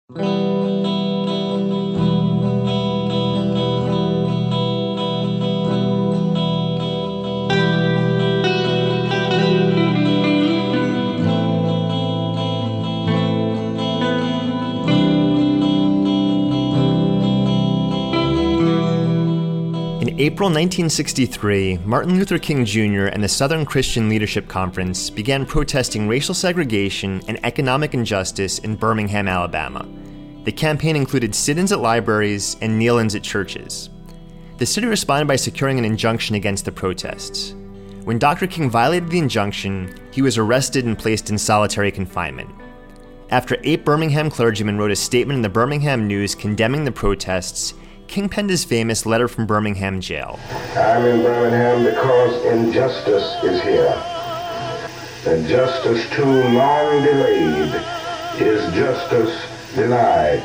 In April 1963, Martin Luther King Jr. and the Southern Christian Leadership Conference began protesting racial segregation and economic injustice in Birmingham, Alabama. The campaign included sit-ins at libraries and kneel-ins at churches. The city responded by securing an injunction against the protests. When Dr. King violated the injunction, he was arrested and placed in solitary confinement. After 8 Birmingham clergymen wrote a statement in the Birmingham News condemning the protests, King penned his famous letter from Birmingham jail. I'm in Birmingham because injustice is here. And justice too long delayed is justice denied.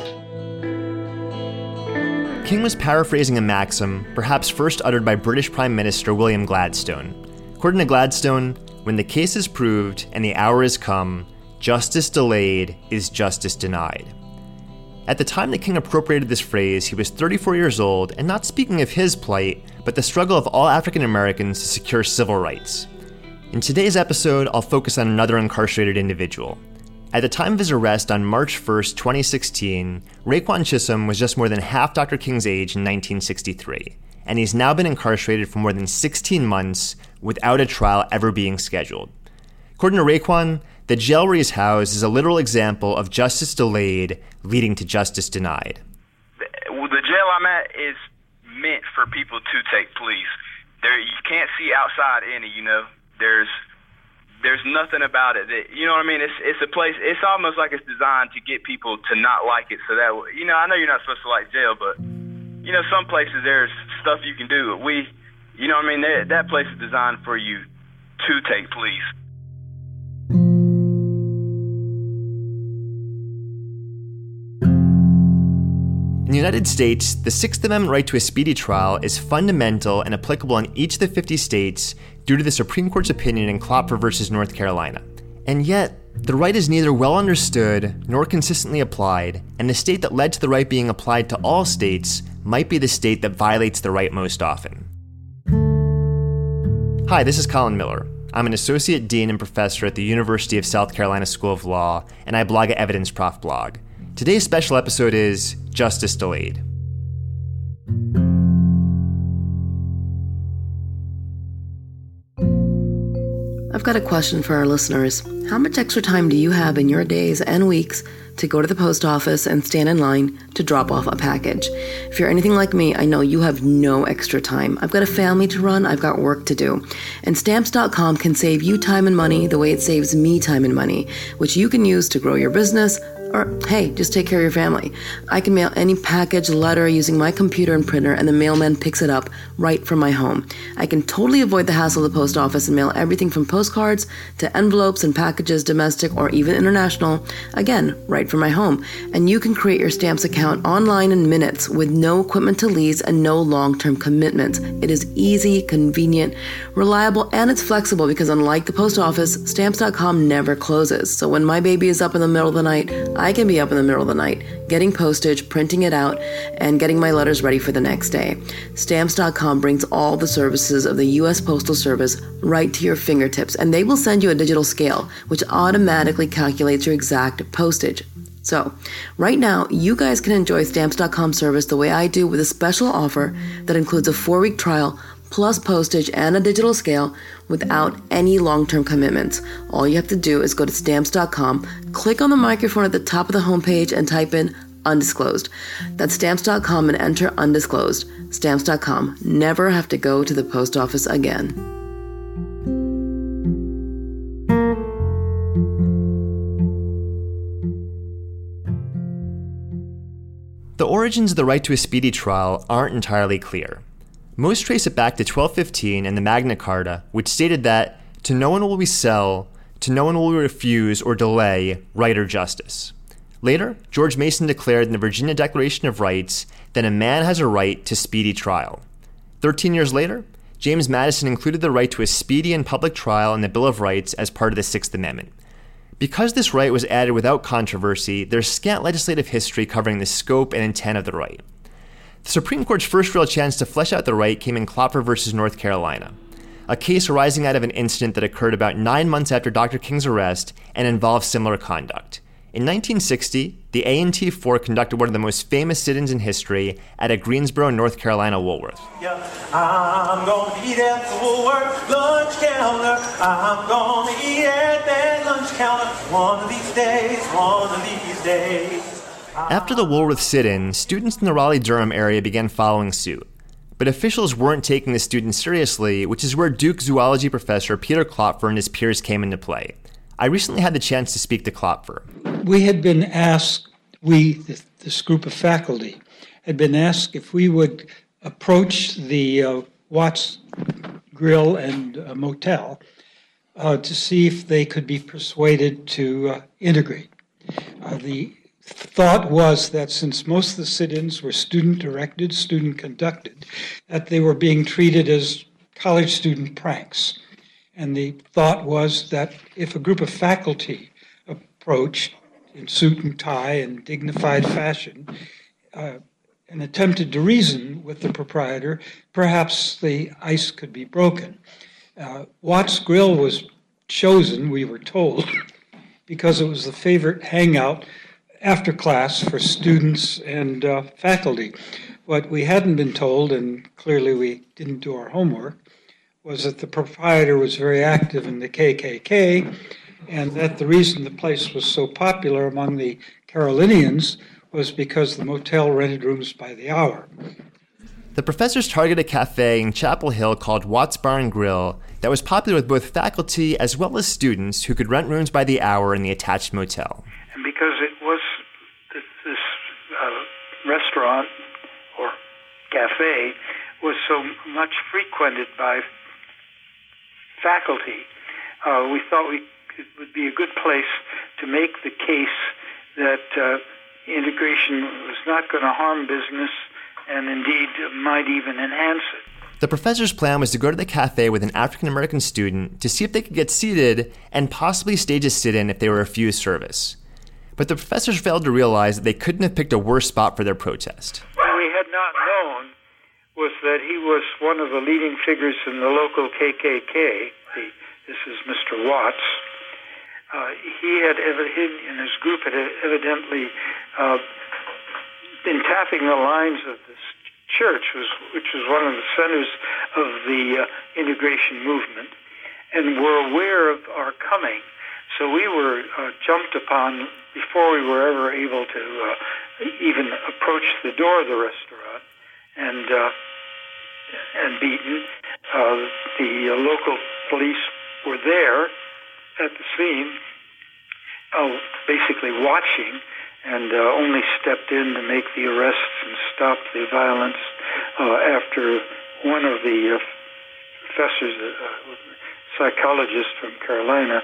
King was paraphrasing a maxim, perhaps first uttered by British Prime Minister William Gladstone. According to Gladstone, when the case is proved and the hour is come, justice delayed is justice denied. At the time that King appropriated this phrase, he was 34 years old and not speaking of his plight, but the struggle of all African Americans to secure civil rights. In today's episode, I'll focus on another incarcerated individual. At the time of his arrest on March 1st, 2016, Raekwon Chisholm was just more than half Dr. King's age in 1963, and he's now been incarcerated for more than 16 months without a trial ever being scheduled. According to Raekwon, the jail where he's housed is a literal example of justice delayed leading to justice denied. The jail I'm at is meant for people to take pleas. You can't see outside any, There's nothing about it that, you know what I mean? It's a place, it's almost like it's designed to get people to not like it so that, I know you're not supposed to like jail, but, some places there's stuff you can do. That place is designed for you to take pleas. In the United States, the Sixth Amendment right to a speedy trial is fundamental and applicable in each of the 50 states due to the Supreme Court's opinion in Klopfer v. North Carolina. And yet, the right is neither well understood nor consistently applied, and the state that led to the right being applied to all states might be the state that violates the right most often. Hi, this is Colin Miller. I'm an associate dean and professor at the University of South Carolina School of Law, and I blog at Evidence Prof blog. Today's special episode is Justice Delayed. I've got a question for our listeners. How much extra time do you have in your days and weeks to go to the post office and stand in line to drop off a package? If you're anything like me, I know you have no extra time. I've got a family to run, I've got work to do. And Stamps.com can save you time and money the way it saves me time and money, which you can use to grow your business, or, hey, just take care of your family. I can mail any package, letter using my computer and printer, and the mailman picks it up right from my home. I can totally avoid the hassle of the post office and mail everything from postcards to envelopes and packages, domestic or even international, again, right from my home. And you can create your Stamps account online in minutes with no equipment to lease and no long-term commitments. It is easy, convenient, reliable, and it's flexible because unlike the post office, Stamps.com never closes. So when my baby is up in the middle of the night, I can be up in the middle of the night, getting postage, printing it out, and getting my letters ready for the next day. Stamps.com brings all the services of the U.S. Postal Service right to your fingertips, and they will send you a digital scale, which automatically calculates your exact postage. So, right now, you guys can enjoy Stamps.com service the way I do with a special offer that includes a 4-week trial, plus postage and a digital scale without any long-term commitments. All you have to do is go to Stamps.com, click on the microphone at the top of the homepage and type in undisclosed. That's Stamps.com and enter undisclosed. Stamps.com. Never have to go to the post office again. The origins of the right to a speedy trial aren't entirely clear. Most trace it back to 1215 and the Magna Carta, which stated that, to no one will we sell, to no one will we refuse or delay right or justice. Later, George Mason declared in the Virginia Declaration of Rights that a man has a right to speedy trial. 13 years later, James Madison included the right to a speedy and public trial in the Bill of Rights as part of the Sixth Amendment. Because this right was added without controversy, there's scant legislative history covering the scope and intent of the right. The Supreme Court's first real chance to flesh out the right came in Klopfer versus North Carolina, a case arising out of an incident that occurred about 9 months after Dr. King's arrest and involved similar conduct. In 1960, the A&T 4 conducted one of the most famous sit-ins in history at a Greensboro, North Carolina Woolworth. Yeah, I'm gonna eat at the Woolworth lunch counter. I'm gonna eat at that lunch counter one of these days, one of these days. After the Woolworth sit-in, students in the Raleigh-Durham area began following suit. But officials weren't taking the students seriously, which is where Duke zoology professor Peter Klopfer and his peers came into play. I recently had the chance to speak to Klopfer. We had been asked, this group of faculty, had been asked if we would approach the Watts Grill and Motel to see if they could be persuaded to integrate. The thought was that since most of the sit-ins were student-directed, student-conducted, that they were being treated as college student pranks. And the thought was that if a group of faculty approached in suit and tie and dignified fashion and attempted to reason with the proprietor, perhaps the ice could be broken. Watts Grill was chosen, we were told, because it was the favorite hangout after class for students and faculty. What we hadn't been told, and clearly we didn't do our homework, was that the proprietor was very active in the KKK, and that the reason the place was so popular among the Carolinians was because the motel rented rooms by the hour. The professors targeted a cafe in Chapel Hill called Watts Bar and Grill that was popular with both faculty as well as students who could rent rooms by the hour in the attached motel. And because it was this restaurant or cafe was so much frequented by faculty, we thought it would be a good place to make the case that integration was not going to harm business and indeed might even enhance it. The professor's plan was to go to the cafe with an African-American student to see if they could get seated and possibly stage a sit-in if they were refused service. But the professors failed to realize that they couldn't have picked a worse spot for their protest. What we had not known was that he was one of the leading figures in the local KKK. This is Mr. Watts. He in his group had evidently been tapping the lines of this church, which was one of the centers of the integration movement, and were aware of our coming. So we were jumped upon before we were ever able to even approach the door of the restaurant, and beaten. The local police were there at the scene, basically watching, and only stepped in to make the arrests and stop the violence after one of the professors, psychologist from Carolina,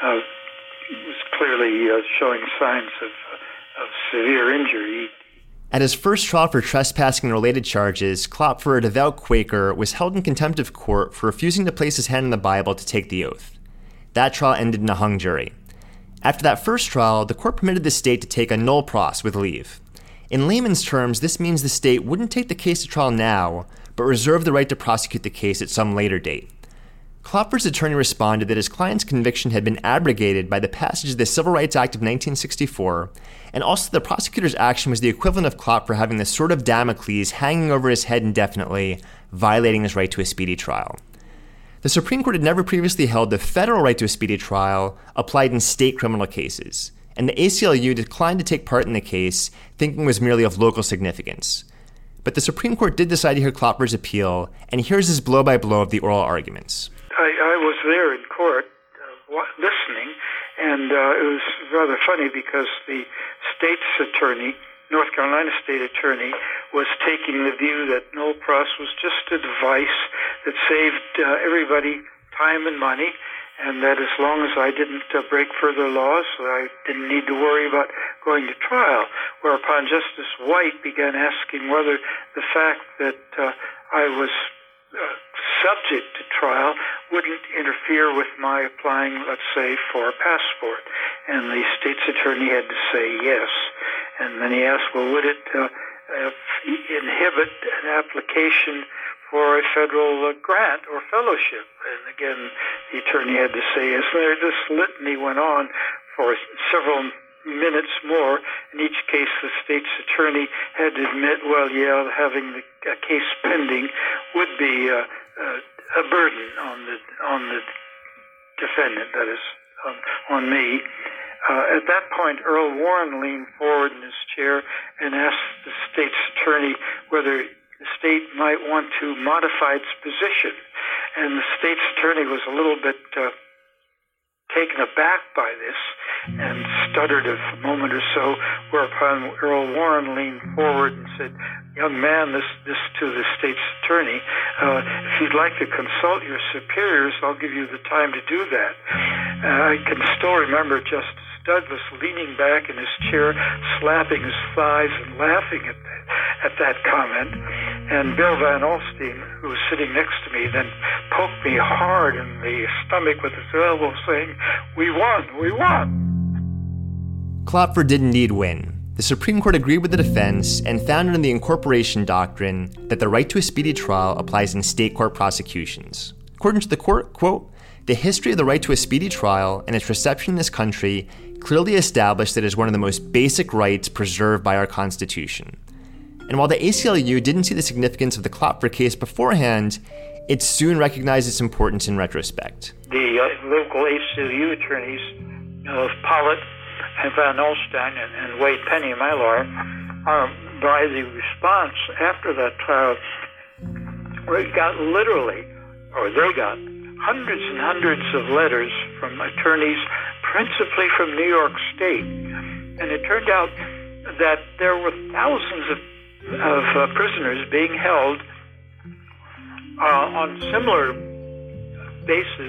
was clearly showing signs of severe injury. At his first trial for trespassing and related charges, Klopfer, a devout Quaker, was held in contempt of court for refusing to place his hand on the Bible to take the oath. That trial ended in a hung jury. After that first trial, the court permitted the state to take a nolle pros with leave. In layman's terms, this means the state wouldn't take the case to trial now, but reserve the right to prosecute the case at some later date. Klopfer's attorney responded that his client's conviction had been abrogated by the passage of the Civil Rights Act of 1964, and also the prosecutor's action was the equivalent of Klopfer having the sword of Damocles hanging over his head indefinitely, violating his right to a speedy trial. The Supreme Court had never previously held the federal right to a speedy trial applied in state criminal cases, and the ACLU declined to take part in the case, thinking it was merely of local significance. But the Supreme Court did decide to hear Klopfer's appeal, and here's his blow-by-blow of the oral arguments. I was there in court listening, and it was rather funny because the state's attorney, North Carolina state attorney, was taking the view that nolle pros was just a device that saved everybody time and money, and that as long as I didn't break further laws, I didn't need to worry about going to trial. Whereupon Justice White began asking whether the fact that I was subject to trial wouldn't interfere with my applying, let's say, for a passport. And the state's attorney had to say yes. And then he asked, well, would it inhibit an application for a federal grant or fellowship? And again, the attorney had to say yes. This litany went on for several minutes more. In each case, the state's attorney had to admit, well, yeah, having a case pending would be a burden on the defendant, that is, on me. At that point, Earl Warren leaned forward in his chair and asked the state's attorney whether the state might want to modify its position. And the state's attorney was a little bit taken aback by this and stuttered a moment or so, whereupon Earl Warren leaned forward and said, young man, this to the state's attorney, if you'd like to consult your superiors, I'll give you the time to do that. I can still remember Justice Douglas leaning back in his chair, slapping his thighs and laughing at that comment. And Bill Van Alstyne, who was sitting next to me, then poked me hard in the stomach with his elbow, saying, we won. Klopfer did indeed win. The Supreme Court agreed with the defense and found in the incorporation doctrine that the right to a speedy trial applies in state court prosecutions. According to the court, quote, the history of the right to a speedy trial and its reception in this country clearly established that it is one of the most basic rights preserved by our Constitution. And while the ACLU didn't see the significance of the Klopfer case beforehand, it soon recognized its importance in retrospect. The local ACLU attorneys, Pollitt and Van Alstyne and Wade Penny, my lawyer, by the response after that trial, they got hundreds and hundreds of letters from attorneys, principally from New York State. And it turned out that there were thousands of prisoners being held on similar basis,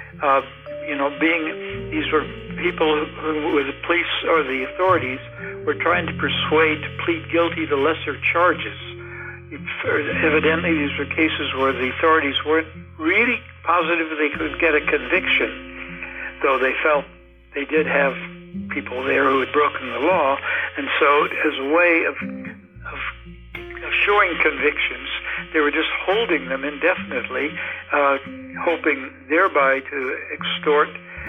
these were people who the police or the authorities were trying to persuade to plead guilty to lesser charges. Evidently, these were cases where the authorities weren't really positive they could get a conviction, though they felt they did have people there who had broken the law. And so as a way of showing convictions, they were just holding them indefinitely, hoping thereby to extort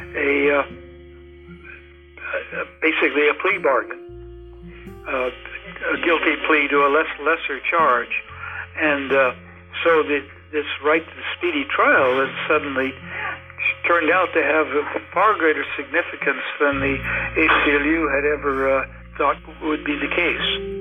basically a plea bargain, a guilty plea to a lesser charge. And so this right to speedy trial has suddenly turned out to have a far greater significance than the ACLU had ever thought would be the case.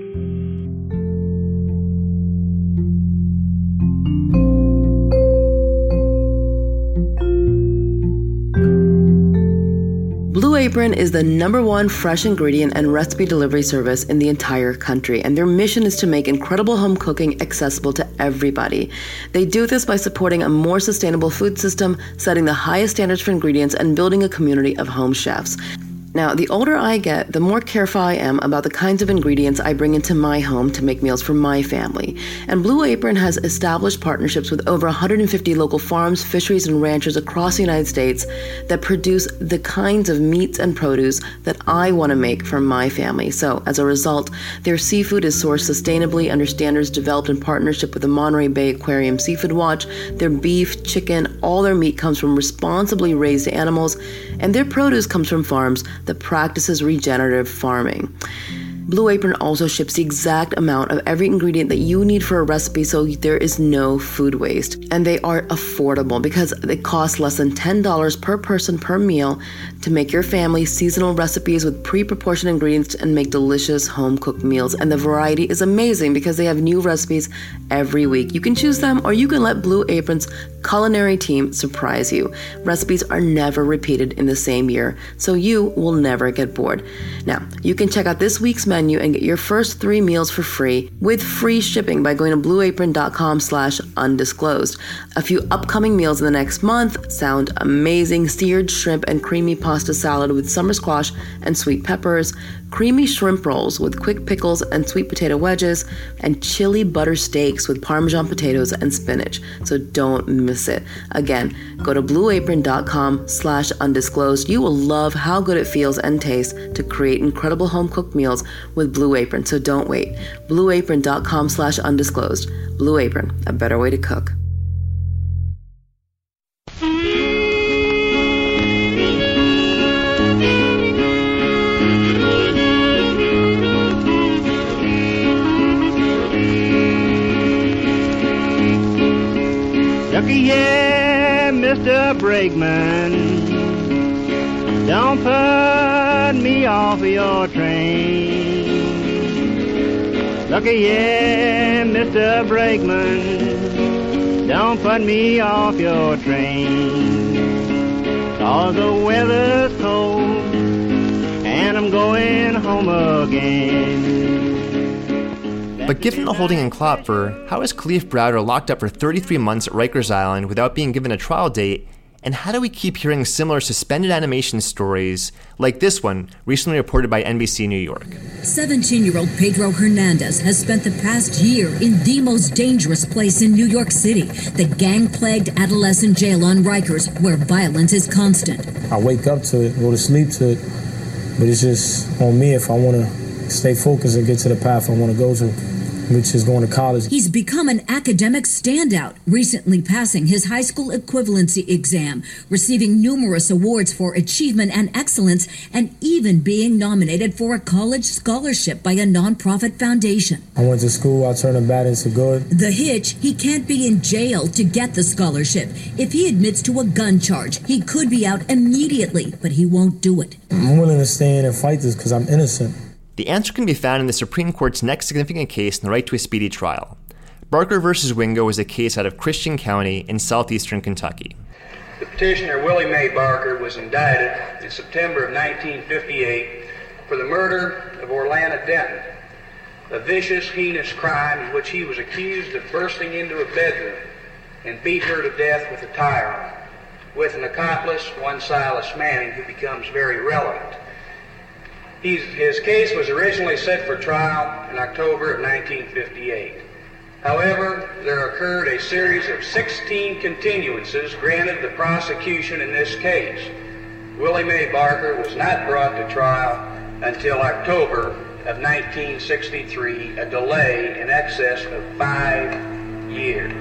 Blue Apron is the #1 fresh ingredient and recipe delivery service in the entire country, and their mission is to make incredible home cooking accessible to everybody. They do this by supporting a more sustainable food system, setting the highest standards for ingredients, and building a community of home chefs. Now, the older I get, the more careful I am about the kinds of ingredients I bring into my home to make meals for my family. And Blue Apron has established partnerships with over 150 local farms, fisheries, and ranchers across the United States that produce the kinds of meats and produce that I want to make for my family. So, as a result, their seafood is sourced sustainably under standards developed in partnership with the Monterey Bay Aquarium Seafood Watch. Their beef, chicken, all their meat comes from responsibly raised animals, and their produce comes from farms that practices regenerative farming. Blue Apron also ships the exact amount of every ingredient that you need for a recipe, so there is no food waste. And they are affordable because they cost less than $10 per person per meal to make your family seasonal recipes with pre-proportioned ingredients and make delicious home-cooked meals. And the variety is amazing because they have new recipes every week. You can choose them, or you can let Blue Apron's culinary team surprise you. Recipes are never repeated in the same year, so you will never get bored. Now, you can check out this week's menu and get your first 3 meals for free with free shipping by going to blueapron.com/undisclosed. A few upcoming meals in the next month sound amazing: seared shrimp and creamy pasta salad with summer squash and sweet peppers, creamy shrimp rolls with quick pickles and sweet potato wedges, and chili butter steaks with Parmesan potatoes and spinach. So don't miss it. Again, go to blueapron.com/undisclosed. You will love how good it feels and tastes to create incredible home-cooked meals with Blue Apron, so don't wait. blueapron.com/undisclosed. Blue Apron, a better way to cook. Looky here, Mr. Brakeman, don't put me off of your train. Looky here, Mr. Brakeman, don't put me off your train. 'Cause the weather's cold and I'm going home again. But given the holding in Klopfer, how is Kalief Browder locked up for 33 months at Rikers Island without being given a trial date? And how do we keep hearing similar suspended animation stories like this one, recently reported by NBC New York? 17-year-old Pedro Hernandez has spent the past year in the most dangerous place in New York City, the gang-plagued adolescent jail on Rikers, where violence is constant. I wake up to it, go to sleep to it, but it's just on me if I want to stay focused and get to the path I want to go to, which is going to college. He's become an academic standout, recently passing his high school equivalency exam, receiving numerous awards for achievement and excellence, and even being nominated for a college scholarship by a nonprofit foundation. I went to school, I turned the bad into good. The hitch, he can't be in jail to get the scholarship. If he admits to a gun charge, he could be out immediately, but he won't do it. I'm willing to stay in and fight this because I'm innocent. The answer can be found in the Supreme Court's next significant case in the right to a speedy trial. Barker v. Wingo was a case out of Christian County in southeastern Kentucky. The petitioner Willie Mae Barker was indicted in September of 1958 for the murder of Orlana Denton, a vicious, heinous crime in which he was accused of bursting into a bedroom and beat her to death with a tire iron, with an accomplice, one Silas Manning, who becomes very relevant. His case was originally set for trial in October of 1958. However, there occurred a series of 16 continuances granted the prosecution in this case. Willie Mae Barker was not brought to trial until October of 1963, a delay in excess of 5 years.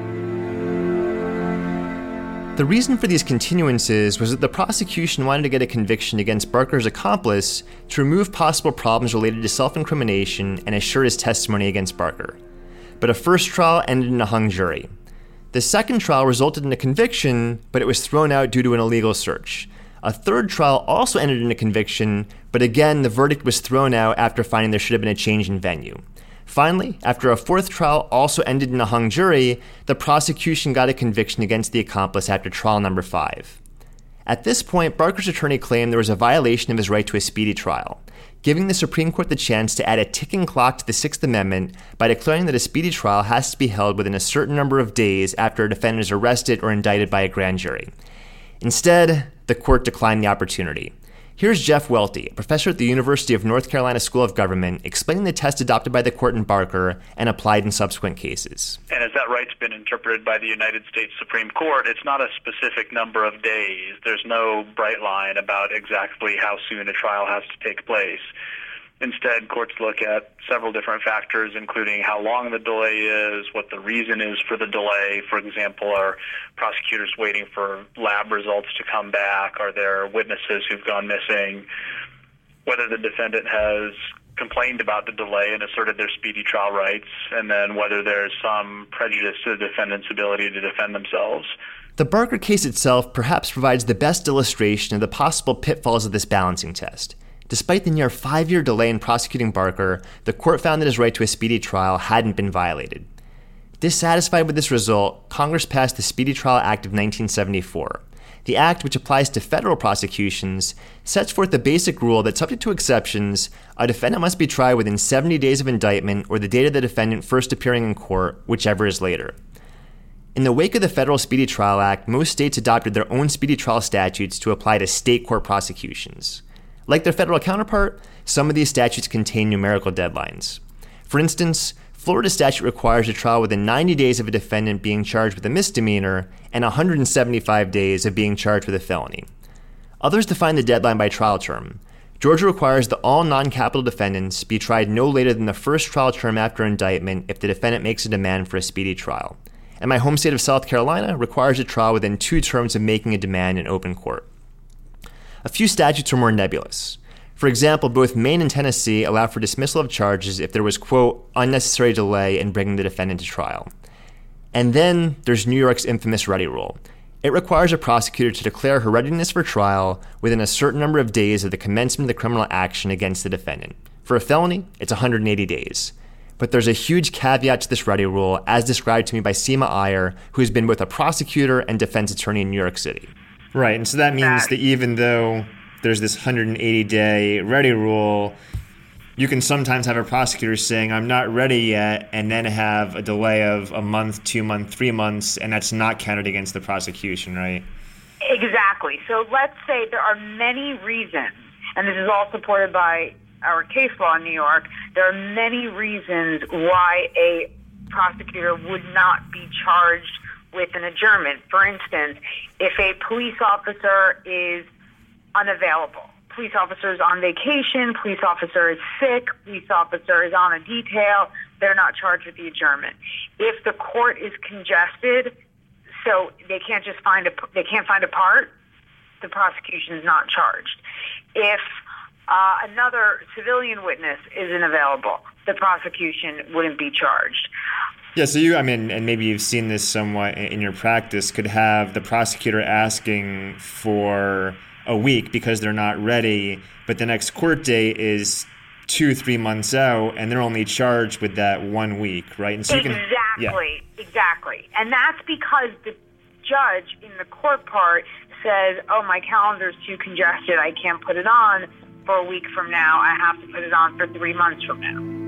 The reason for these continuances was that the prosecution wanted to get a conviction against Barker's accomplice to remove possible problems related to self-incrimination and assure his testimony against Barker. But a first trial ended in a hung jury. The second trial resulted in a conviction, but it was thrown out due to an illegal search. A third trial also ended in a conviction, but again, the verdict was thrown out after finding there should have been a change in venue. Finally, after a fourth trial also ended in a hung jury, the prosecution got a conviction against the accomplice after trial number 5. At this point, Barker's attorney claimed there was a violation of his right to a speedy trial, giving the Supreme Court the chance to add a ticking clock to the Sixth Amendment by declaring that a speedy trial has to be held within a certain number of days after a defendant is arrested or indicted by a grand jury. Instead, the court declined the opportunity. Here's Jeff Welty, a professor at the University of North Carolina School of Government, explaining the test adopted by the court in Barker and applied in subsequent cases. And as that right's been interpreted by the United States Supreme Court, it's not a specific number of days. There's no bright line about exactly how soon a trial has to take place. Instead, courts look at several different factors, including how long the delay is, what the reason is for the delay. For example, are prosecutors waiting for lab results to come back? Are there witnesses who've gone missing? Whether the defendant has complained about the delay and asserted their speedy trial rights, and then whether there's some prejudice to the defendant's ability to defend themselves. The Barker case itself perhaps provides the best illustration of the possible pitfalls of this balancing test. Despite the near 5-year delay in prosecuting Barker, the court found that his right to a speedy trial hadn't been violated. Dissatisfied with this result, Congress passed the Speedy Trial Act of 1974. The act, which applies to federal prosecutions, sets forth the basic rule that, subject to exceptions, a defendant must be tried within 70 days of indictment or the date of the defendant first appearing in court, whichever is later. In the wake of the Federal Speedy Trial Act, most states adopted their own speedy trial statutes to apply to state court prosecutions. Like their federal counterpart, some of these statutes contain numerical deadlines. For instance, Florida statute requires a trial within 90 days of a defendant being charged with a misdemeanor and 175 days of being charged with a felony. Others define the deadline by trial term. Georgia requires that all non-capital defendants be tried no later than the first trial term after indictment if the defendant makes a demand for a speedy trial. And my home state of South Carolina requires a trial within 2 terms of making a demand in open court. A few statutes are more nebulous. For example, both Maine and Tennessee allow for dismissal of charges if there was, quote, unnecessary delay in bringing the defendant to trial. And then there's New York's infamous ready rule. It requires a prosecutor to declare her readiness for trial within a certain number of days of the commencement of the criminal action against the defendant. For a felony, it's 180 days. But there's a huge caveat to this ready rule, as described to me by Seema Iyer, who has been both a prosecutor and defense attorney in New York City. Right, and so that means that even though there's this 180-day ready rule, you can sometimes have a prosecutor saying, I'm not ready yet, and then have a delay of a month, 2 months, 3 months, and that's not counted against the prosecution, right? Exactly. So let's say there are many reasons, and this is all supported by our case law in New York, there are many reasons why a prosecutor would not be charged with an adjournment. For instance, if a police officer is unavailable, police officer is on vacation, police officer is sick, police officer is on a detail, they're not charged with the adjournment. If the court is congested, so they can't find a part, the prosecution is not charged. If another civilian witness isn't available, the prosecution wouldn't be charged. Yeah, so you, and maybe you've seen this somewhat in your practice, could have the prosecutor asking for a week because they're not ready, but the next court date is 2-3 months out, and they're only charged with that 1 week, right? And so Exactly. And that's because the judge in the court part says, oh, my calendar's too congested, I can't put it on for a week from now, I have to put it on for 3 months from now.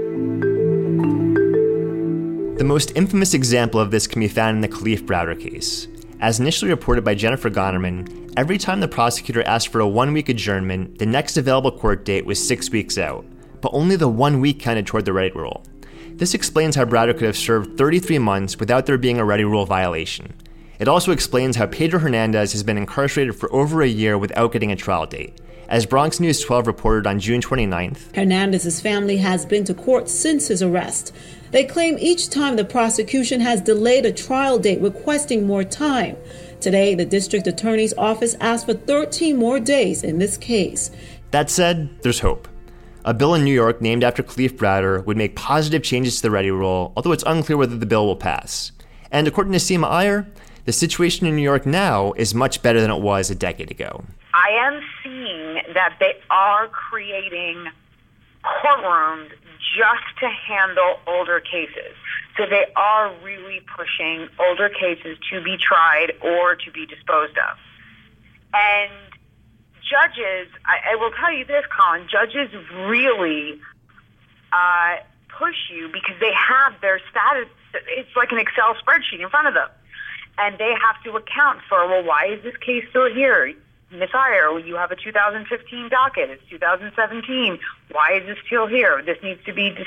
The most infamous example of this can be found in the Kalief Browder case. As initially reported by Jennifer Gonnerman, every time the prosecutor asked for a 1-week adjournment, the next available court date was 6 weeks out, but only the 1 week counted toward the ready rule. This explains how Browder could have served 33 months without there being a ready rule violation. It also explains how Pedro Hernandez has been incarcerated for over a year without getting a trial date. As Bronx News 12 reported on June 29th, Hernandez's family has been to court since his arrest. They claim each time the prosecution has delayed a trial date, requesting more time. Today, the district attorney's office asked for 13 more days in this case. That said, there's hope. A bill in New York named after Kalief Browder would make positive changes to the ready rule, although it's unclear whether the bill will pass. And according to Seema Iyer, the situation in New York now is much better than it was a decade ago. I am seeing that they are creating courtrooms just to handle older cases. So they are really pushing older cases to be tried or to be disposed of. And judges, I will tell you this, Colin, judges really push you because they have their status. It's like an Excel spreadsheet in front of them. And they have to account for, well, why is this case still here? Ms. Iyer, you have a 2015 docket. It's 2017. Why is this still here? This needs to be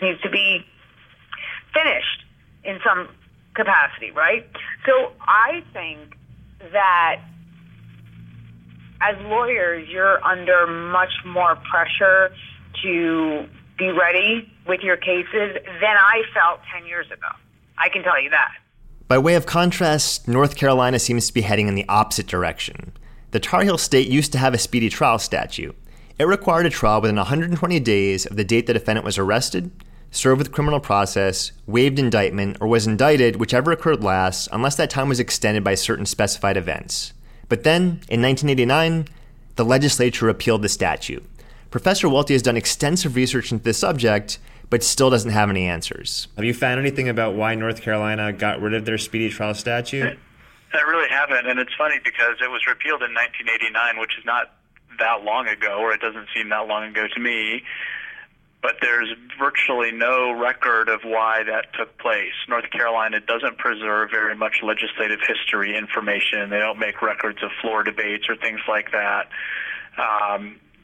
finished in some capacity, right? So I think that as lawyers, you're under much more pressure to be ready with your cases than I felt 10 years ago. I can tell you that. By way of contrast, North Carolina seems to be heading in the opposite direction. The Tar Heel State used to have a speedy trial statute. It required a trial within 120 days of the date the defendant was arrested, served with criminal process, waived indictment, or was indicted, whichever occurred last, unless that time was extended by certain specified events. But then, in 1989, the legislature repealed the statute. Professor Welty has done extensive research into the subject, but still doesn't have any answers. Have you found anything about why North Carolina got rid of their speedy trial statute? I really haven't, and it's funny because it was repealed in 1989, which is not that long ago, or it doesn't seem that long ago to me, but there's virtually no record of why that took place. North Carolina doesn't preserve very much legislative history information. They don't make records of floor debates or things like that.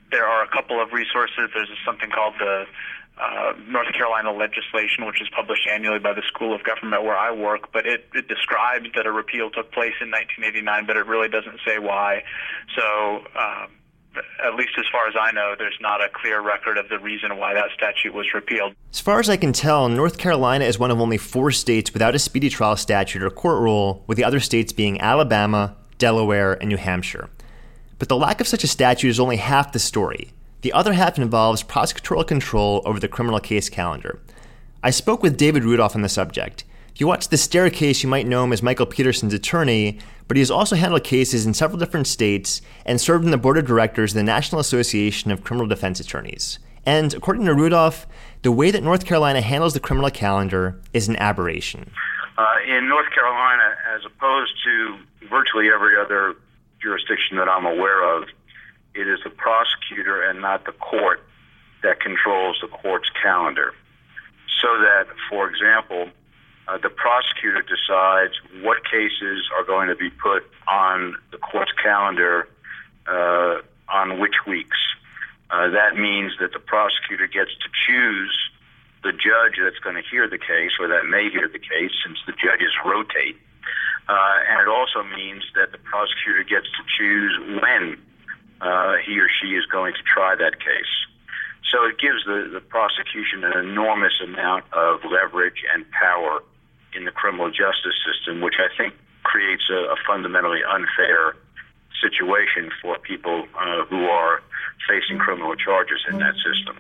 There are a couple of resources. There's something called the North Carolina legislation, which is published annually by the School of Government where I work, but it describes that a repeal took place in 1989, but it really doesn't say why. So at least as far as I know, there's not a clear record of the reason why that statute was repealed. As far as I can tell, North Carolina is one of only 4 states without a speedy trial statute or court rule, with the other states being Alabama, Delaware, and New Hampshire. But the lack of such a statute is only half the story. The other half involves prosecutorial control over the criminal case calendar. I spoke with David Rudolph on the subject. If you watch The Staircase, you might know him as Michael Peterson's attorney, but he has also handled cases in several different states and served on the board of directors of the National Association of Criminal Defense Attorneys. And according to Rudolph, the way that North Carolina handles the criminal calendar is an aberration. In North Carolina, as opposed to virtually every other jurisdiction that I'm aware of, it is the prosecutor and not the court that controls the court's calendar. So that, for example, the prosecutor decides what cases are going to be put on the court's calendar on which weeks. That means that the prosecutor gets to choose the judge that's going to hear the case, or that may hear the case, since the judges rotate. And it also means that the prosecutor gets to choose when he or she is going to try that case. So it gives the prosecution an enormous amount of leverage and power in the criminal justice system, which I think creates a fundamentally unfair situation for people who are facing criminal charges in that system.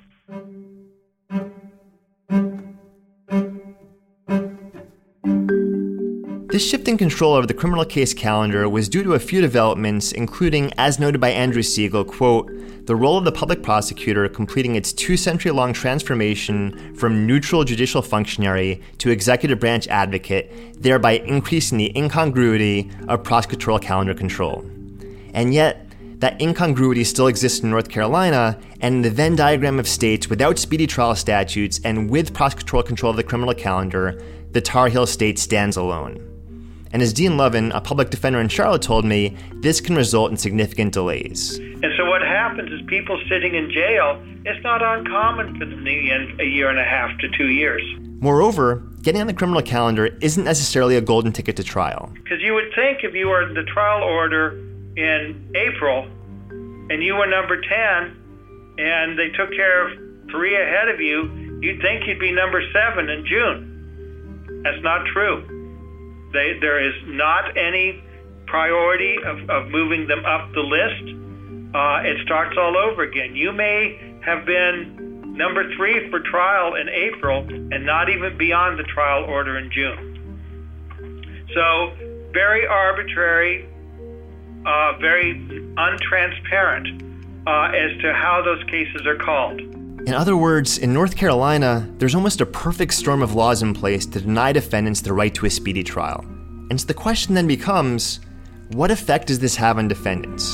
This shift in control over the criminal case calendar was due to a few developments, including, as noted by Andrew Siegel, quote, the role of the public prosecutor completing its 2-century-long transformation from neutral judicial functionary to executive branch advocate, thereby increasing the incongruity of prosecutorial calendar control. And yet, that incongruity still exists in North Carolina, and in the Venn diagram of states without speedy trial statutes and with prosecutorial control of the criminal calendar, the Tar Heel state stands alone. And as Dean Lovin, a public defender in Charlotte, told me, this can result in significant delays. And so what happens is people sitting in jail, it's not uncommon for them to end a year and a half to 2 years. Moreover, getting on the criminal calendar isn't necessarily a golden ticket to trial. Because you would think if you were the trial order in April and you were number 10 and they took care of 3 ahead of you, you'd think you'd be number 7 in June. That's not true. There is not any priority of moving them up the list. It starts all over again. You may have been number 3 for trial in April and not even be on the trial order in June. So very arbitrary, very untransparent as to how those cases are called. In other words, in North Carolina, there's almost a perfect storm of laws in place to deny defendants the right to a speedy trial. And so the question then becomes, what effect does this have on defendants?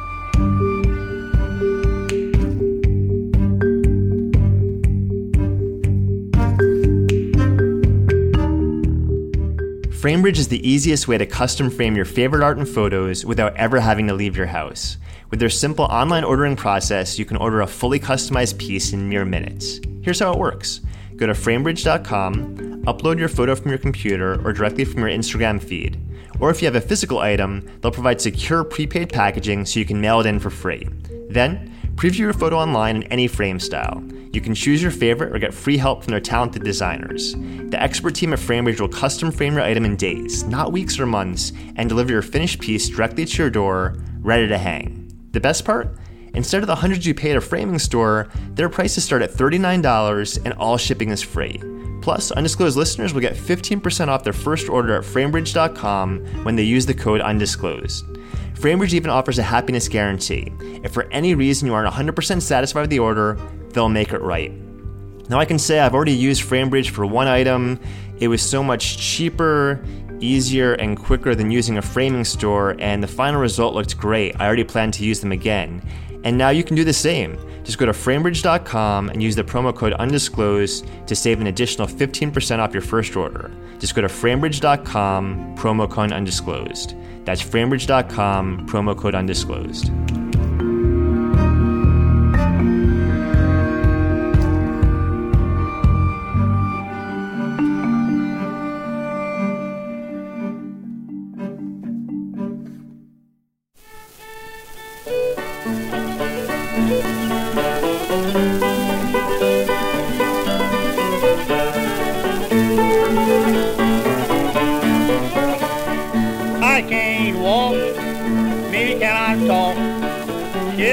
FrameBridge is the easiest way to custom frame your favorite art and photos without ever having to leave your house. With their simple online ordering process, you can order a fully customized piece in mere minutes. Here's how it works. Go to framebridge.com, upload your photo from your computer or directly from your Instagram feed. Or if you have a physical item, they'll provide secure prepaid packaging so you can mail it in for free. Then, preview your photo online in any frame style. You can choose your favorite or get free help from their talented designers. The expert team at FrameBridge will custom frame your item in days, not weeks or months, and deliver your finished piece directly to your door, ready to hang. The best part? Instead of the hundreds you pay at a framing store, their prices start at $39 and all shipping is free. Plus, undisclosed listeners will get 15% off their first order at framebridge.com when they use the code undisclosed. FrameBridge even offers a happiness guarantee. If for any reason you aren't 100% satisfied with the order, they'll make it right. Now I can say I've already used FrameBridge for one item. It was so much cheaper, easier, and quicker than using a framing store, and the final result looked great. I already plan to use them again. And now you can do the same. Just go to framebridge.com and use the promo code undisclosed to save an additional 15% off your first order. Just go to framebridge.com, promo code undisclosed. That's framebridge.com, promo code undisclosed.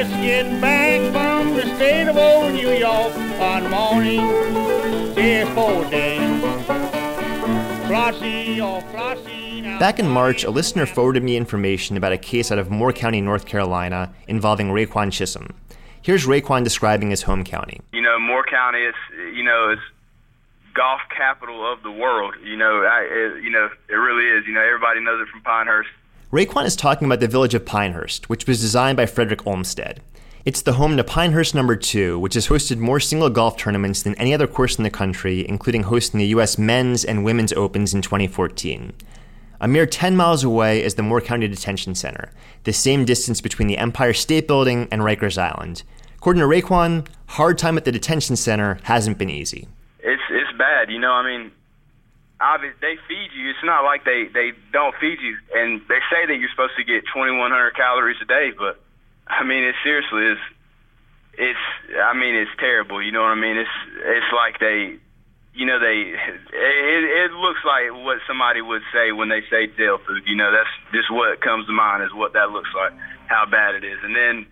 just getting back from the state of old New York one morning, just 4 days. Flossie, oh Flossie. Back in March, a listener forwarded me information about a case out of Moore County, North Carolina, involving Raekwon Chisholm. Here's Raekwon describing his home county. Moore County is, it's golf capital of the world. It really is. Everybody knows it from Pinehurst. Raekwon is talking about the village of Pinehurst, which was designed by Frederick Olmsted. It's the home to Pinehurst No. 2, which has hosted more single golf tournaments than any other course in the country, including hosting the U.S. Men's and Women's Opens in 2014. A mere 10 miles away is the Moore County Detention Center, the same distance between the Empire State Building and Rikers Island. According to Raekwon, hard time at the detention center hasn't been easy. It's bad, obviously they feed you. It's not like they don't feed you, and they say that you're supposed to get 2,100 calories a day, but it seriously is. It's terrible. You know what I mean? It's like it looks like what somebody would say when they say jail food. That's just what comes to mind, is what that looks like, how bad it is. And then,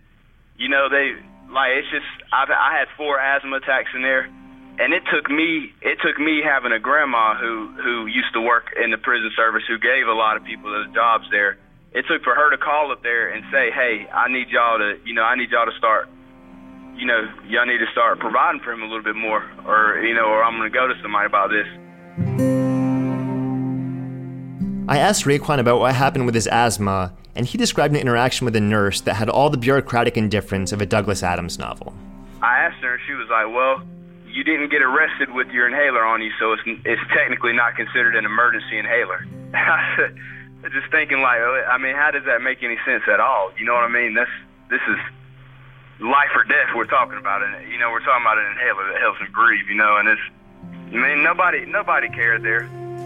I had 4 asthma attacks in there. And it took me having a grandma who used to work in the prison service, who gave a lot of people those jobs there. It took for her to call up there and say, hey, I need y'all to start, y'all need to start providing for him a little bit more, or I'm going to go to somebody about this. I asked Raekwon about what happened with his asthma, and he described an interaction with a nurse that had all the bureaucratic indifference of a Douglas Adams novel. I asked her, and she was like, well, you didn't get arrested with your inhaler on you, so it's technically not considered an emergency inhaler. Just thinking, how does that make any sense at all? You know what I mean? This is life or death we're talking about, and we're talking about an inhaler that helps him breathe. And nobody cared there.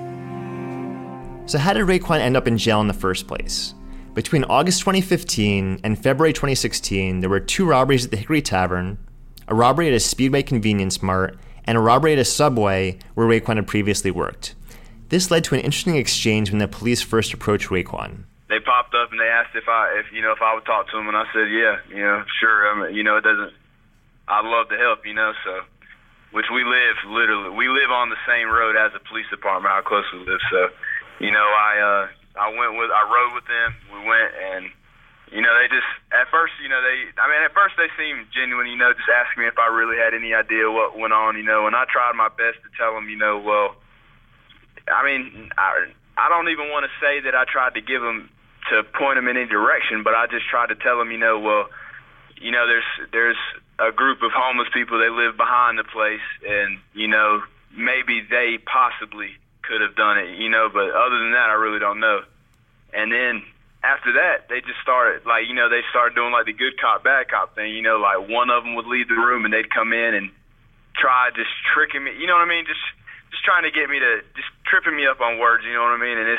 So how did Raekwon end up in jail in the first place? Between August 2015 and February 2016, there were 2 robberies at the Hickory Tavern, a robbery at a Speedway Convenience Mart, and a robbery at a Subway where Raekwon had previously worked. This led to an interesting exchange when the police first approached Raekwon. They popped up and they asked if I would talk to them, and I said, yeah, sure. It doesn't. I'd love to help, so. Which we live on the same road as the police department, how close we live. So, I rode with them. We went, and they just, at first they seemed genuine, just asking me if I really had any idea what went on, and I tried my best to tell them, I don't even want to say that I tried to point them in any direction, but I just tried to tell them, there's a group of homeless people, they live behind the place, and, maybe they possibly could have done it, but other than that, I really don't know. And then after that, they just started, they started doing the good cop, bad cop thing, one of them would leave the room and they'd come in and try just tricking me, you know what I mean? Just trying to get me to, just tripping me up on words, you know what I mean? And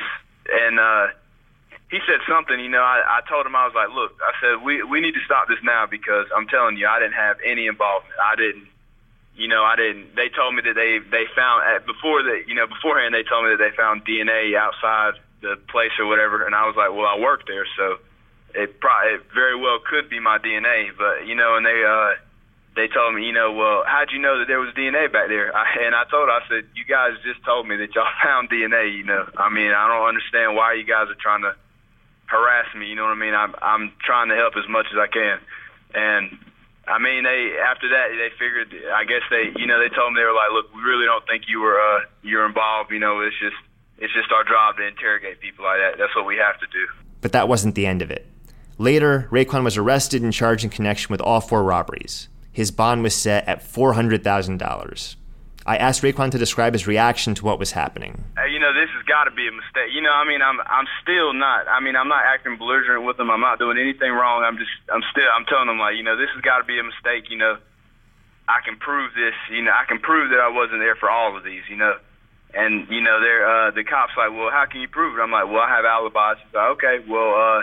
he said something, I told him, I was like, look, I said, we need to stop this now, because I'm telling you, I didn't have any involvement. I didn't. They told me that they found, beforehand they told me that they found DNA outside the place or whatever, and I was like, well, I work there, so it very well could be my DNA, but, and they told me, well, how'd you know that there was DNA back there? And I said, you guys just told me that y'all found DNA, I don't understand why you guys are trying to harass me, you know what I mean? I'm trying to help as much as I can. And after that, they figured, I guess they told me, they were like, look, we really don't think you're involved, it's just our job to interrogate people like that. That's what we have to do. But that wasn't the end of it. Later, Raekwon was arrested and charged in connection with all 4 robberies. His bond was set at $400,000. I asked Raekwon to describe his reaction to what was happening. This has got to be a mistake. I'm still not. I'm not acting belligerent with them. I'm not doing anything wrong. I'm telling them, this has got to be a mistake. I can prove this. I can prove that I wasn't there for all of these. And they're the cops like, well, how can you prove it? I'm like, well, I have alibis. He's like, okay, well,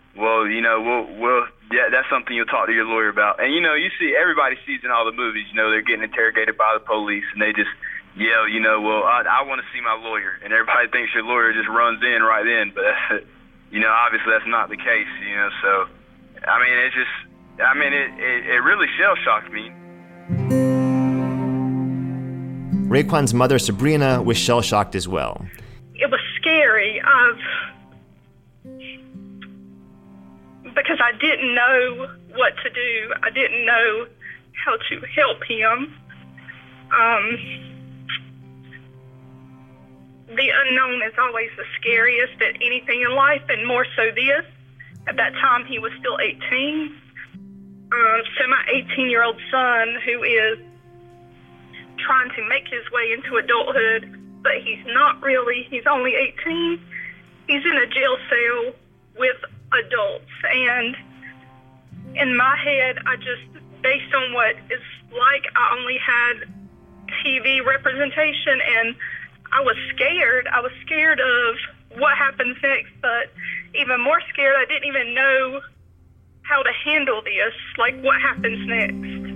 yeah, that's something you'll talk to your lawyer about. And you see, everybody sees in all the movies, they're getting interrogated by the police, and they just yell, well, I want to see my lawyer, and everybody thinks your lawyer just runs in right then, but obviously that's not the case, So, it's just, I mean, it really shell-shocked me. Raequan's mother, Sabrina, was shell-shocked as well. It was scary because I didn't know what to do. I didn't know how to help him. The unknown is always the scariest at anything in life, and more so this. At that time, he was still 18. So my 18-year-old son, who is trying to make his way into adulthood, but he's not really. He's only 18. He's in a jail cell with adults. And in my head, I just, based on what it's like, I only had TV representation, and I was scared. I was scared of what happens next, but even more scared, I didn't even know how to handle this, like what happens next.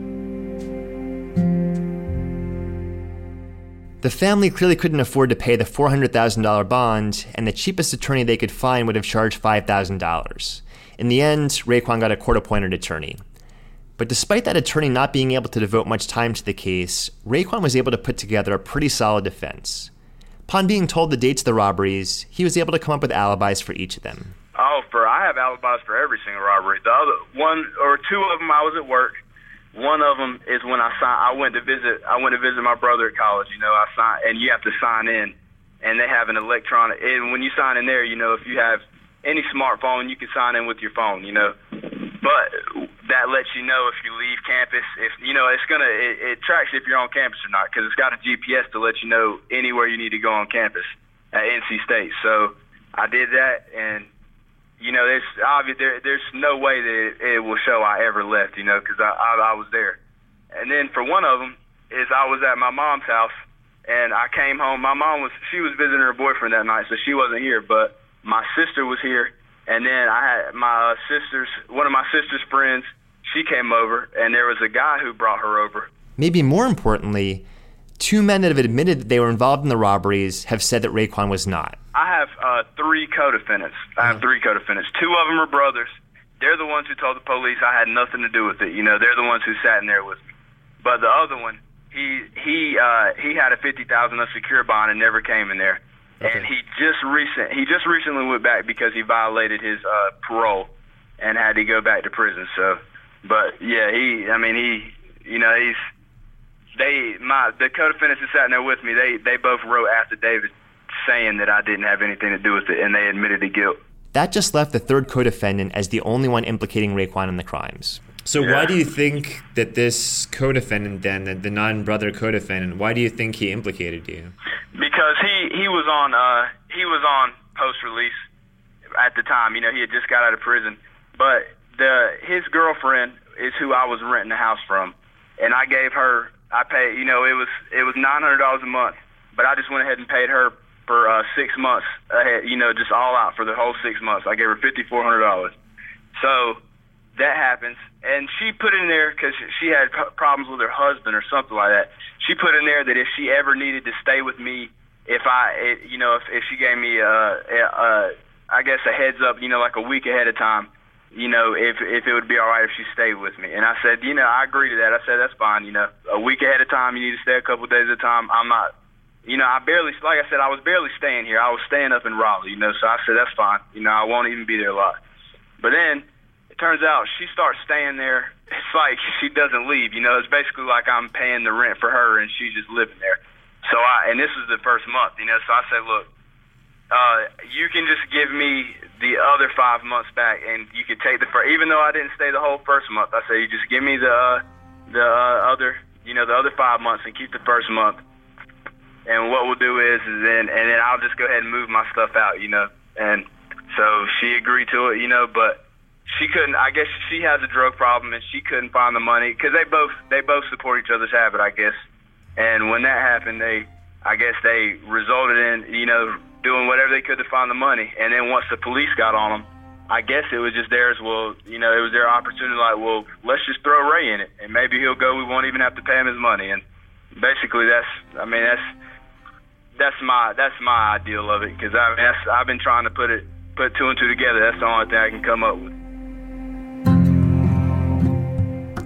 The family clearly couldn't afford to pay the $400,000 bond, and the cheapest attorney they could find would have charged $5,000. In the end, Raequan got a court-appointed attorney. But despite that attorney not being able to devote much time to the case, Raequan was able to put together a pretty solid defense. Upon being told the dates of the robberies, he was able to come up with alibis for each of them. I have alibis for every single robbery. The other one or two of them, I was at work. One of them is when I went to visit my brother at college. You know, I signed, and you have to sign in, and they have an electronic. And when you sign in there, you know, if you have any smartphone, you can sign in with your phone. You know, but that lets you know if you leave campus. If you know, it tracks if you're on campus or not, because it's got a GPS to let you know anywhere you need to go on campus at NC State. So I did that, and you know, there's no way that it will show I ever left, you know, because I was there. And then for one of them is I was at my mom's house, and I came home. My mom was visiting her boyfriend that night, so she wasn't here, but my sister was here. And then I had one of my sister's friends, she came over, and there was a guy who brought her over. Maybe more importantly, two men that have admitted that they were involved in the robberies have said that Raequan was not. I have three co-defendants. Two of them are brothers. They're the ones who told the police I had nothing to do with it. You know, they're the ones who sat in there with me. But the other one, he had a $50,000 unsecured bond and never came in there. Okay. And he just recently went back because he violated his parole and had to go back to prison. So, but yeah, the co-defendants that sat in there with me, they both wrote affidavits saying that I didn't have anything to do with it, and they admitted to guilt. That just left the third co-defendant as the only one implicating Raequan in the crimes. So why do you think that this co-defendant then, the non-brother co-defendant, why do you think he implicated you? Because he was on post-release at the time. You know, he had just got out of prison. But his girlfriend is who I was renting the house from, and I paid, you know, it was $900 a month, but I just went ahead and paid her for 6 months ahead, you know, just all out for the whole 6 months. I gave her $5,400. So that happens, and she put in there because she had problems with her husband or something like that. She put in there that if she ever needed to stay with me, if she gave me I guess a heads up, you know, like a week ahead of time, you know, if it would be all right if she stayed with me. And I said, you know, I agree to that. I said, that's fine. You know, a week ahead of time, you need to stay a couple of days at a time. I'm not, you know, I was barely staying here. I was staying up in Raleigh, you know, so I said, that's fine. You know, I won't even be there a lot. But then it turns out she starts staying there. It's like she doesn't leave, you know. It's basically like I'm paying the rent for her and she's just living there. So and this was the first month, you know, so I said, look, you can just give me the other 5 months back, and you can take even though I didn't stay the whole first month. I said, you just give me the other 5 months and keep the first month. And what we'll do is then I'll just go ahead and move my stuff out, you know. And so she agreed to it, you know, but she couldn't. I guess she has a drug problem, and she couldn't find the money because they both support each other's habit, I guess. And when that happened, they resulted in, you know, doing whatever they could to find the money. And then once the police got on them, I guess it was just theirs. Well, you know, it was their opportunity. Like, well, let's just throw Ray in it, and maybe he'll go. We won't even have to pay him his money. And basically, that's my ideal of it. Because I've been trying to put two and two together. That's the only thing I can come up with.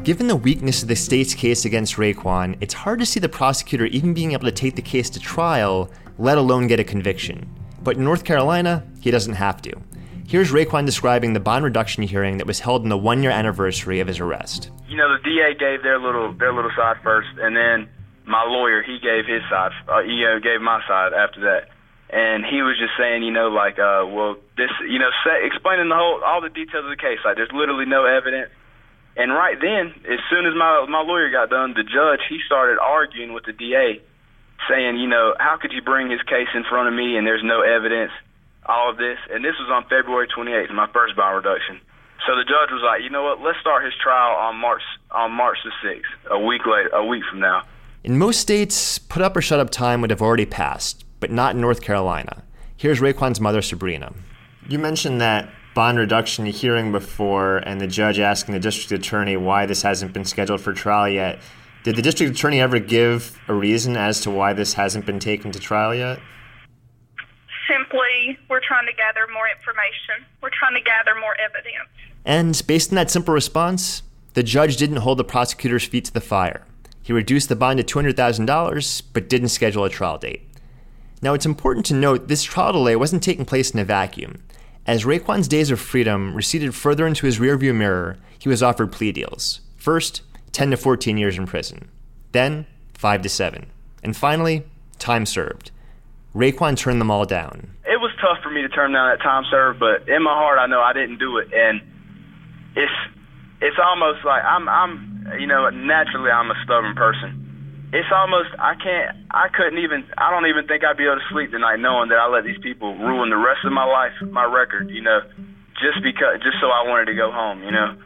Given the weakness of the state's case against Raekwon, it's hard to see the prosecutor even being able to take the case to trial, let alone get a conviction. But in North Carolina, he doesn't have to. Here's Raekwon describing the bond reduction hearing that was held on the 1-year anniversary of his arrest. You know, the DA gave their little side first, and then my lawyer, he gave his side. Gave my side after that. And he was just saying, explaining all the details of the case. Like, there's literally no evidence. And right then, as soon as my lawyer got done, the judge, he started arguing with the DA, saying, how could you bring his case in front of me and there's no evidence, all of this. And this was on February 28th, my first bond reduction. So the judge was like, you know what, let's start his trial on March the 6th, a week from now. In most states, put up or shut up time would have already passed, but not in North Carolina. Here's Raekwon's mother, Sabrina. You mentioned that bond reduction hearing before and the judge asking the district attorney why this hasn't been scheduled for trial yet. Did the district attorney ever give a reason as to why this hasn't been taken to trial yet? Simply, we're trying to gather more information. We're trying to gather more evidence. And based on that simple response, the judge didn't hold the prosecutor's feet to the fire. He reduced the bond to $200,000, but didn't schedule a trial date. Now, it's important to note this trial delay wasn't taking place in a vacuum. As Raekwon's days of freedom receded further into his rearview mirror, he was offered plea deals. First, 10 to 14 years in prison. Then, 5 to 7. And finally, time served. Raekwon turned them all down. It was tough for me to turn down that time served, but in my heart, I know I didn't do it. And it's almost like naturally I'm a stubborn person. It's almost, I don't even think I'd be able to sleep tonight knowing that I let these people ruin the rest of my life, my record, just so I wanted to go home,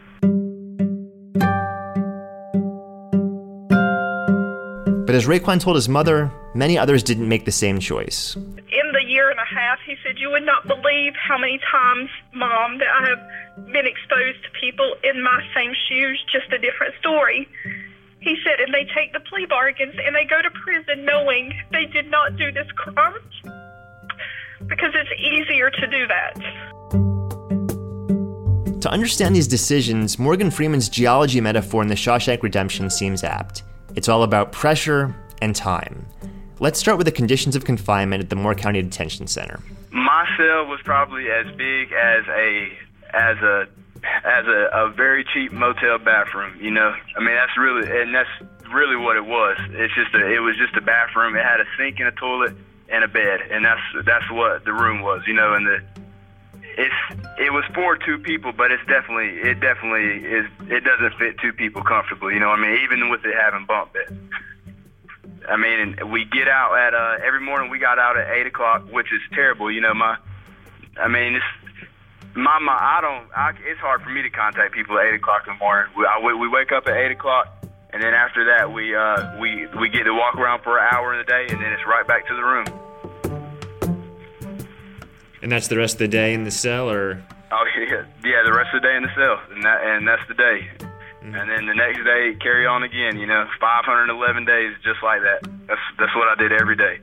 But as Raekwon told his mother, many others didn't make the same choice. In the year and a half, he said, you would not believe how many times, Mom, that I have been exposed to people in my same shoes, just a different story. He said, and they take the plea bargains and they go to prison knowing they did not do this crime because it's easier to do that. To understand these decisions, Morgan Freeman's geology metaphor in The Shawshank Redemption seems apt. It's all about pressure and time. Let's start with the conditions of confinement at the Moore County Detention Center. My cell was probably as big as a very cheap motel bathroom, I mean, that's really what it was. It was just a bathroom. It had a sink and a toilet and a bed, and that's what the room was, and it was for two people, but it doesn't fit two people comfortably, even with it having bunk beds. I mean, and we get out at every morning we got out at 8:00, which is terrible, it's hard for me to contact people at 8:00 in the morning. We wake up at 8:00, and then after that we get to walk around for an hour in the day, and then it's right back to the room. And that's the rest of the day in the cell, or? Oh yeah, the rest of the day in the cell, and that's the day. Mm-hmm. And then the next day, carry on again. 511 days just like that. That's what I did every day.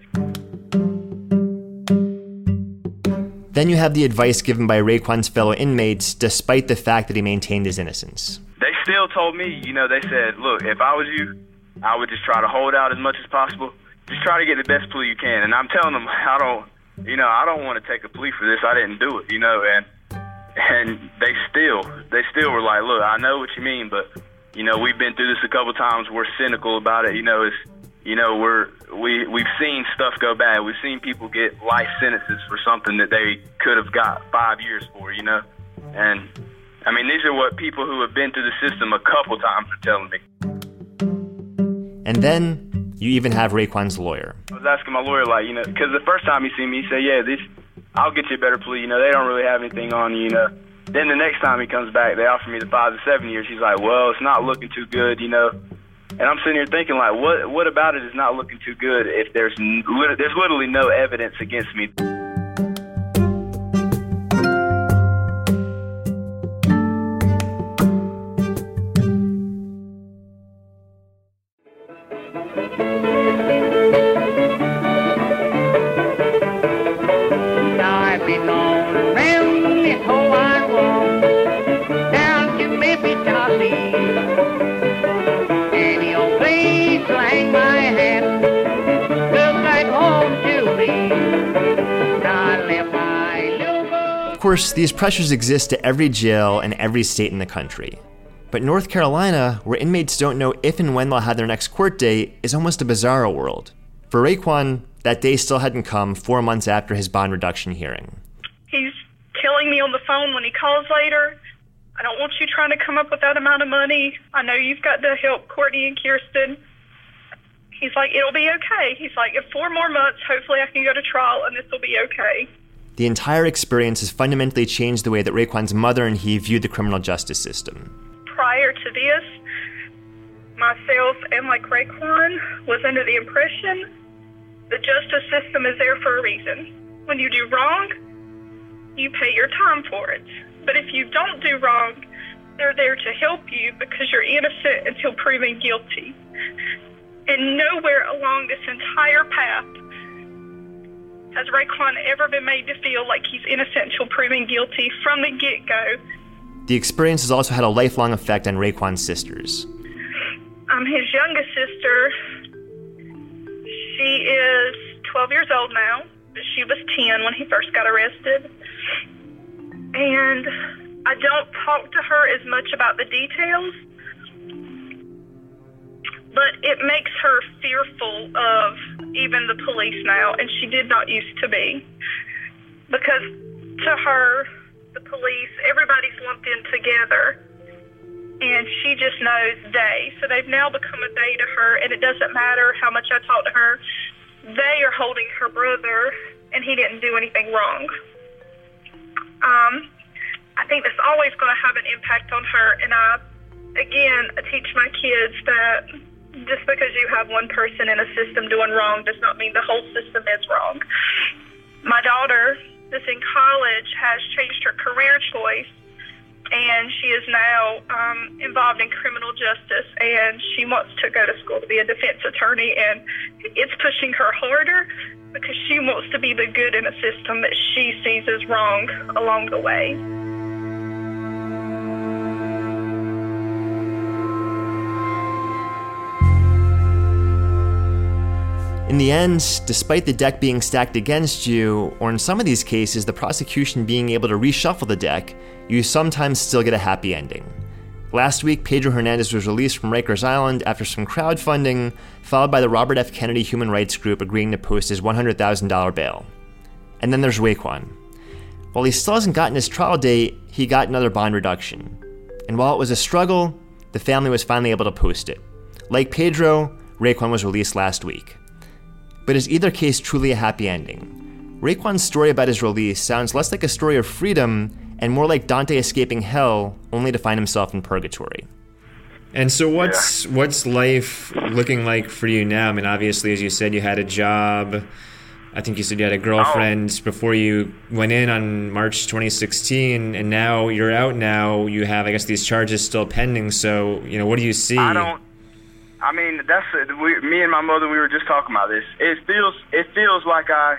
Then you have the advice given by Raekwon's fellow inmates, despite the fact that he maintained his innocence. They still told me, they said, look, if I was you, I would just try to hold out as much as possible. Just try to get the best plea you can. And I'm telling them, I don't want to take a plea for this. I didn't do it, and they still were like, look, I know what you mean, but, we've been through this a couple times. We're cynical about it. We've seen stuff go bad. We've seen people get life sentences for something that they could have got 5 years for, And, I mean, these are what people who have been through the system a couple times are telling me. And then you even have Raekwon's lawyer. I was asking my lawyer, because the first time he seen me, he said, yeah, I'll get you a better plea. They don't really have anything on you, Then the next time he comes back, they offer me the 5 to 7 years. He's like, well, it's not looking too good, And I'm sitting here thinking, what about it is not looking too good if there's literally no evidence against me? I've been on around this whole wide world, down to Memphis, Tennessee. course, these pressures exist at every jail and every state in the country. But North Carolina, where inmates don't know if and when they'll have their next court date, is almost a bizarre world. For Raekwon, that day still hadn't come 4 months after his bond reduction hearing. He's telling me on the phone when he calls later, I don't want you trying to come up with that amount of money. I know you've got to help Courtney and Kirsten. He's like, it'll be okay. He's like, in 4 more months, hopefully I can go to trial and this will be okay. The entire experience has fundamentally changed the way that Raekwon's mother and he viewed the criminal justice system. Prior to this, myself and like Raekwon was under the impression the justice system is there for a reason. When you do wrong, you pay your time for it. But if you don't do wrong, they're there to help you because you're innocent until proven guilty. And nowhere along this entire path has Raekwon ever been made to feel like he's innocent until proven guilty from the get-go. The experience has also had a lifelong effect on Raekwon's sisters. His youngest sister, she is 12 years old now. She was 10 when he first got arrested. And I don't talk to her as much about the details, but it makes her fearful of even the police now, and she did not used to be. Because to her, the police, everybody's lumped in together, and she just knows they. So they've now become a they to her, and it doesn't matter how much I talk to her. They are holding her brother, and he didn't do anything wrong. I think that's always going to have an impact on her, and I teach my kids that just because you have one person in a system doing wrong does not mean the whole system is wrong. My daughter, that's in college, has changed her career choice, and she is now involved in criminal justice, and she wants to go to school to be a defense attorney, and it's pushing her harder because she wants to be the good in a system that she sees as wrong along the way. In the end, despite the deck being stacked against you, or in some of these cases, the prosecution being able to reshuffle the deck, you sometimes still get a happy ending. Last week, Pedro Hernandez was released from Rikers Island after some crowdfunding, followed by the Robert F. Kennedy Human Rights Group agreeing to post his $100,000 bail. And then there's Raekwon. While he still hasn't gotten his trial date, he got another bond reduction. And while it was a struggle, the family was finally able to post it. Like Pedro, Raekwon was released last week. But is either case truly a happy ending? Raekwon's story about his release sounds less like a story of freedom and more like Dante escaping hell only to find himself in purgatory. And so what's life looking like for you now? I mean, obviously, as you said, you had a job. I think you said you had a girlfriend before you went in on March 2016, and now you're out now. You have, I guess, these charges still pending. So, what do you see? Me and my mother, we were just talking about this. It feels like I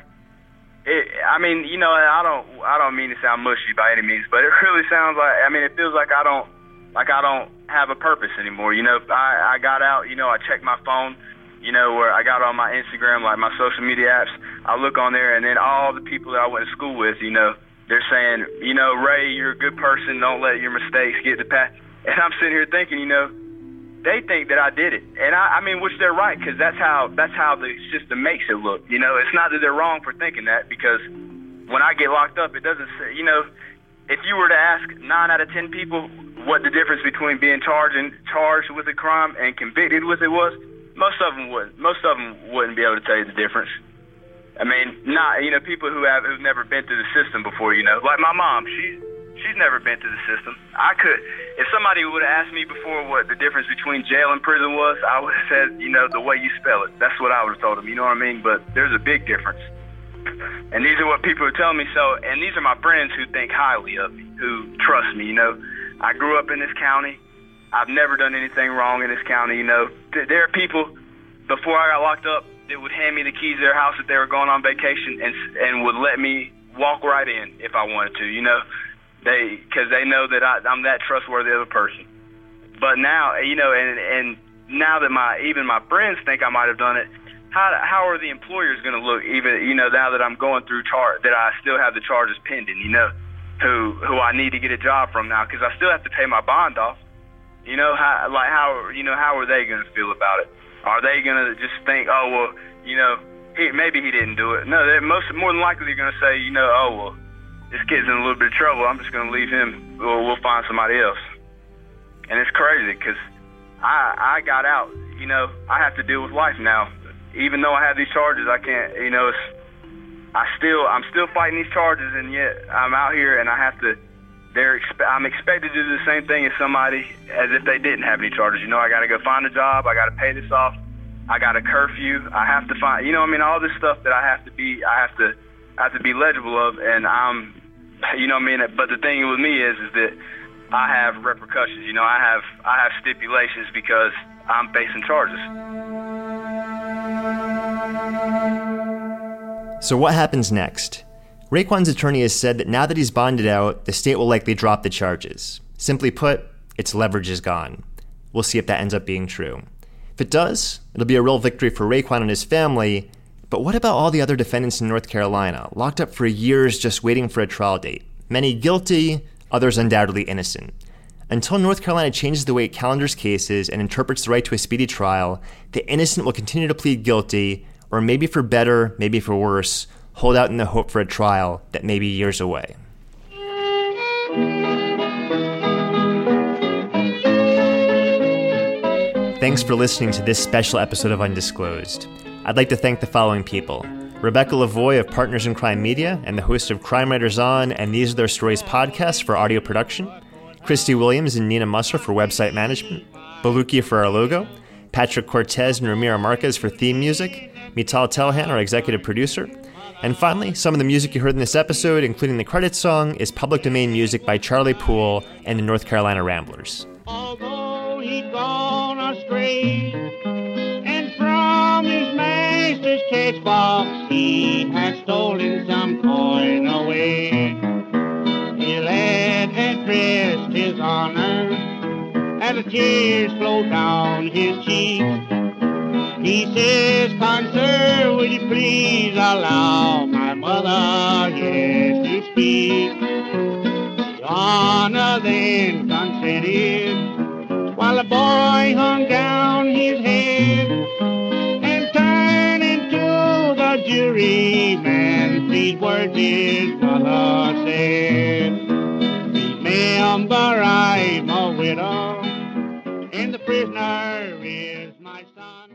don't mean to sound mushy by any means, but it really sounds like, it feels like I don't have a purpose anymore. I got out, I checked my phone, where I got on my Instagram, like my social media apps. I look on there, and then all the people that I went to school with, they're saying, Ray, you're a good person. Don't let your mistakes get to pass. And I'm sitting here thinking, they think that I did it, and which they're right, because that's how the system makes it look. It's not that they're wrong for thinking that, because when I get locked up, it doesn't say. If you were to ask 9 out of 10 people what the difference between being charged with a crime and convicted with it was, most of them wouldn't be able to tell you the difference. People who've never been through the system before. Like my mom, she's never been through the system. If somebody would have asked me before what the difference between jail and prison was, I would have said, the way you spell it. That's what I would have told them, you know what I mean? But there's a big difference. And these are what people are telling me. And these are my friends who think highly of me, who trust me, I grew up in this county. I've never done anything wrong in this county, There are people, before I got locked up, that would hand me the keys to their house if they were going on vacation and would let me walk right in if I wanted to, because they know that I'm that trustworthy of a person. But now, and now that even my friends think I might have done it, how are the employers going to look? Even now that I'm going through that I still have the charges pending. who I need to get a job from now, because I still have to pay my bond off. You know, how are they going to feel about it? Are they going to just think, oh, well, you know, maybe he didn't do it? No, they're more than likely they're going to say, you know, oh, well, this kid's in a little bit of trouble. I'm just going to leave him. We'll find somebody else. And it's crazy because I got out. You know, I have to deal with life now. Even though I have these charges, I can't, you know, I'm still fighting these charges, and yet I'm out here and I have to, I'm expected to do the same thing as somebody as if they didn't have any charges. You know, I got to go find a job. I got to pay this off. I got a curfew. I have to find, you know, I mean, all this stuff that I have to be legible of, and I'm, you know what I mean? But the thing with me is that I have repercussions. You know, I have stipulations because I'm facing charges. So what happens next? Raekwon's attorney has said that now that he's bonded out, the state will likely drop the charges. Simply put, its leverage is gone. We'll see if that ends up being true. If it does, it'll be a real victory for Raekwon and his family. But what about all the other defendants in North Carolina, locked up for years just waiting for a trial date? Many guilty, others undoubtedly innocent. Until North Carolina changes the way it calendars cases and interprets the right to a speedy trial, the innocent will continue to plead guilty, or maybe for better, maybe for worse, hold out in the hope for a trial that may be years away. Thanks for listening to this special episode of Undisclosed. I'd like to thank the following people: Rebecca Lavoie of Partners in Crime Media and the host of Crime Writers On and These Are Their Stories podcast for audio production, Christy Williams and Nina Musser for website management, Baluki for our logo, Patrick Cortez and Ramiro Marquez for theme music, Mital Telhan, our executive producer, and finally, some of the music you heard in this episode, including the credits song, is public domain music by Charlie Poole and the North Carolina Ramblers. Although he'd gone astray, and from his master's cash box he had stolen some coin away, the lad had pressed his honor as the tears flowed down his cheeks. He says, "Kind sir, will you please allow my mother here to speak?" The honor then consented, while the boy hung down his head and turned into the juryman. These words his mother said: "Remember, I'm a widow, and the prisoner is my son."